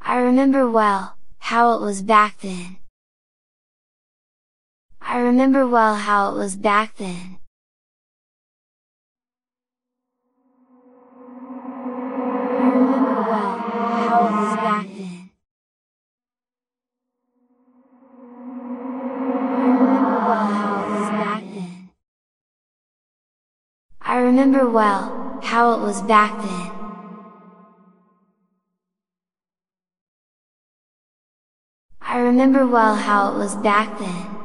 I remember well, how it was back then. I remember well how it was back then. I remember well, how it was back then. I remember well, how it was back then. I remember well, how it was back then.